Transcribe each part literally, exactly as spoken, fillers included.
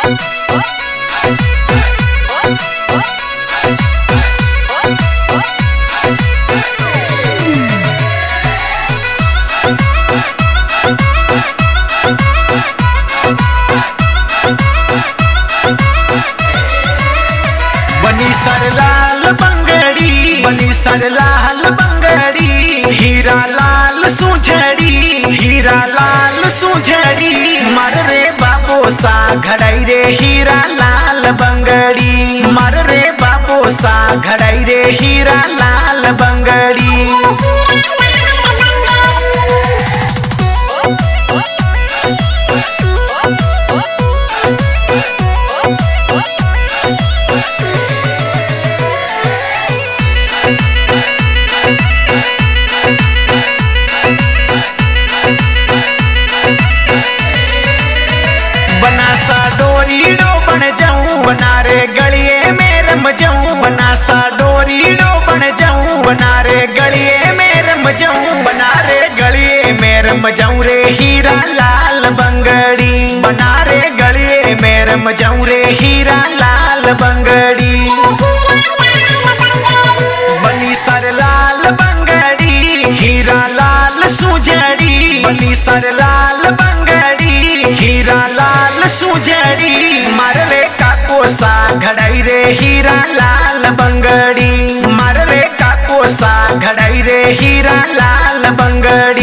बनी सर लाल बंगड़ी बनी सर लाल बंगड़ी हीरा लाल सुझड़ी हीरा लाल सुझड़ी मर रे बाबो सा घड़ाई रे हीरा लाल बंगड़ी मर रे बाबो सा घड़ाई रे हीरा लाल बंगड़ी। बना सा डोरी डो बन जाऊं बना रे गलिए में रम जाऊं बना सा डोरी डो बन जाऊं बना रे गलिए में रम जाऊं बना रे गलिए में रम जाऊं रे हीरा लाल बंगड़ी बना रे गलिए में रम जाऊं रे हीरा लाल बंगड़ी। बनी सर लाल बंगड़ी हीरा लाल सुझड़ी बनी सर लाल बंगड़ी हीरा लाल सुझड़ी मर रे काको सा घड़ाई रे हीरा लाल बंगड़ी मर रे काको सा घड़ाई रे हीरा लाल बंगड़ी।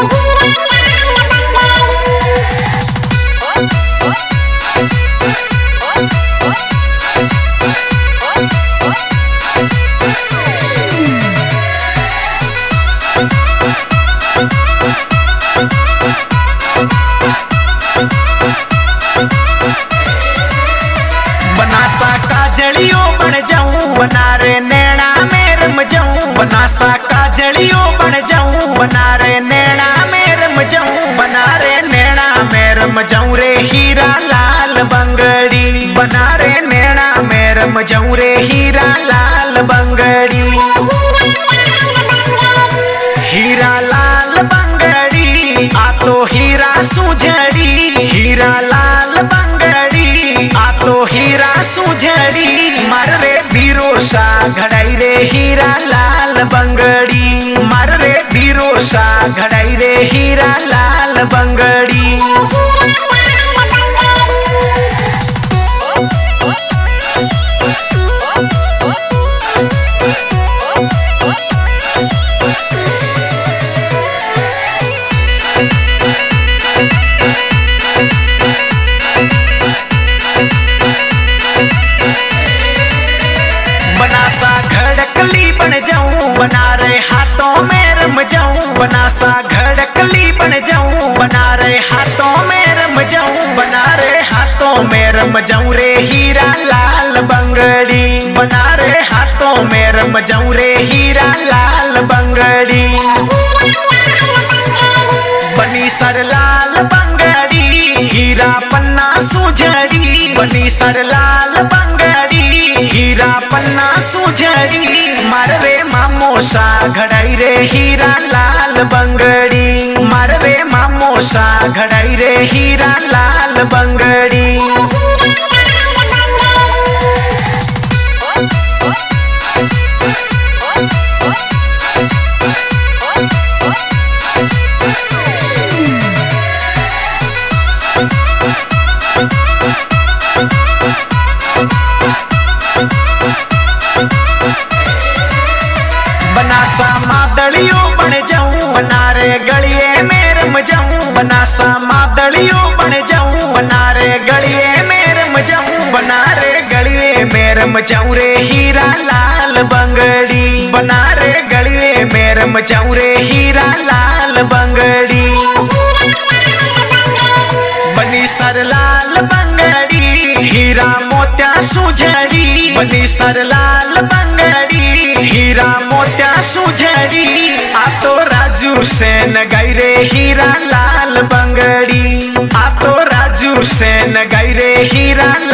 बना सा काजलियों बन जाऊं बना रे नैना में रम जाऊं बना सा काजलियों बन जाऊं बना रे नैना में रम जाऊं बना रे नैना में रम जाऊं रे हीरा लाल बंगड़ी बना रे नैना में रम जाऊं रे हीरा लाल बंगड़ी। हीरा लाल बंगड़ी आ तो हीरा सुझड़ी हीरा लाल बंगड़ी आ तो हीरा सुझड़ी मर रे बीरो सा घड़ाई रे हीरा लाल बंगड़ी मर रे बीरो सा घड़ाई रे हीरा लाल बंगड़ी। बना सा घड़कली बन जाऊं बना रे हाथों में रम जाऊं बना सा घड़कली बन जाऊं बना रे हाथों में रम जाऊं बना रे हाथों में रम जाऊं रे हीरा लाल बंगड़ी बना रे हाथों में रम जाऊं रे हीरा लाल बंगड़ी। बनी सर लाल बंगड़ी हीरा पन्ना सुझड़ी बनी सर लाल बंगड़ी हीरा पन्ना सुझड़ी मर रे मामो सा घड़ाई रे हीरा लाल बंगड़ी मर रे मामो सा घड़ाई रे हीरा लाल बंगड़ी। बना सा मादलियों बन जाऊं बना रे गलिए में रम जाऊं बना सा मादलियों बन जाऊं बना रे गलिए में रम जाऊं बना रे गलिए में रम जाऊं रे हीरा लाल बंगड़ी बना रे गलिए में रम जाऊं रे हीरा लाल बंगड़ी। बनी सर लाल बंगड़ी हीरा मोत्या सुझड़ी बनी सर लाल बंगड़ी हीरा मोत्या सुझड़ी आ तो राजू सेन गाई रे हीरा लाल बंगड़ी आ तो राजू सेन गाई रे हीरा